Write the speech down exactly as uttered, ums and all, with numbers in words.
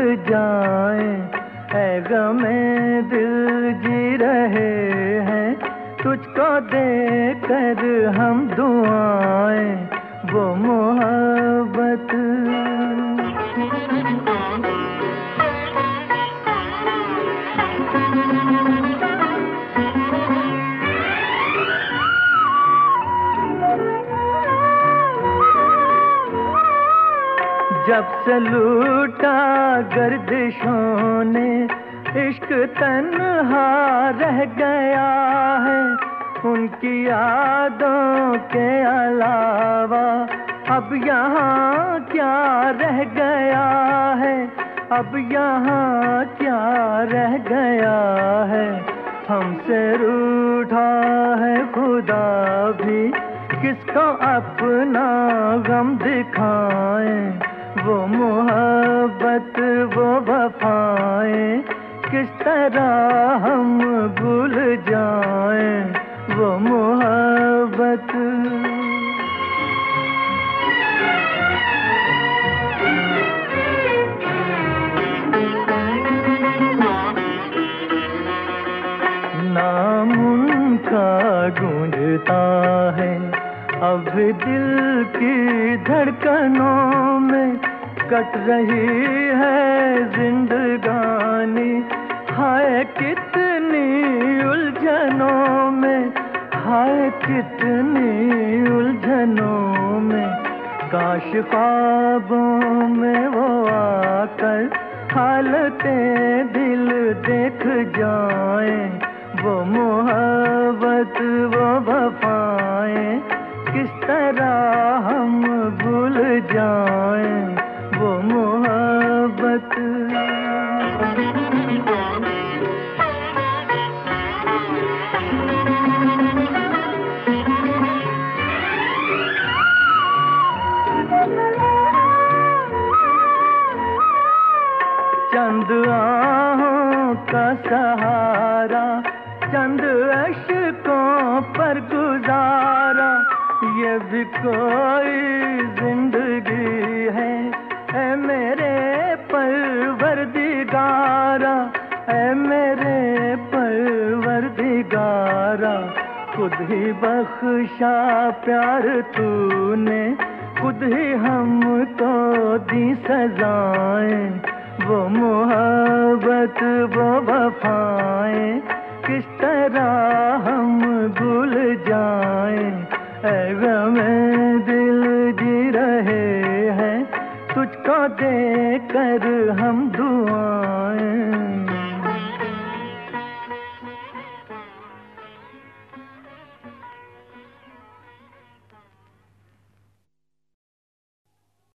जाएं, ऐ गमे दिल जी रहे हैं तुझको देकर हम दुआएं, वो मोहब्बत। जब से लूटा गर्दिशों ने इश्क तन्हा रह गया है, उनकी यादों के अलावा अब यहाँ क्या रह गया है, अब यहाँ क्या रह गया है। हमसे रूठा है खुदा भी, किसको अपना गम दिखाएं, वो मोहब्बत वो वफाएं किस तरह हम भूल जाएं, वो मोहब्बत। नाम उनका गूंजता है अब दिल की धड़कनों में, कट रही है जिंदगानी हाय कितनी उलझनों में, हाय कितनी उलझनों में। काश ख्वाबों में वो आकर हालतें दिल देख जाएं, वो मोहब्बत वो वफाएं किस तरह हम भूल जाएं, वो मोहब्बत। चंद आहों का सहारा, चंद अश्कों पर गुजारा, ये भी कोई जिंदगी है ऐ मेरे परवरदिगारा, ऐ मेरे परवरदिगारा। खुद ही बख्शा प्यार तूने, खुद ही हमको दी सजाएं, वो मोहब्बत वो वफाएं किस तरह हम भूल जाएं, ऐ गमे दिल जी रहे हैं तुझको देकर हम दुआएं।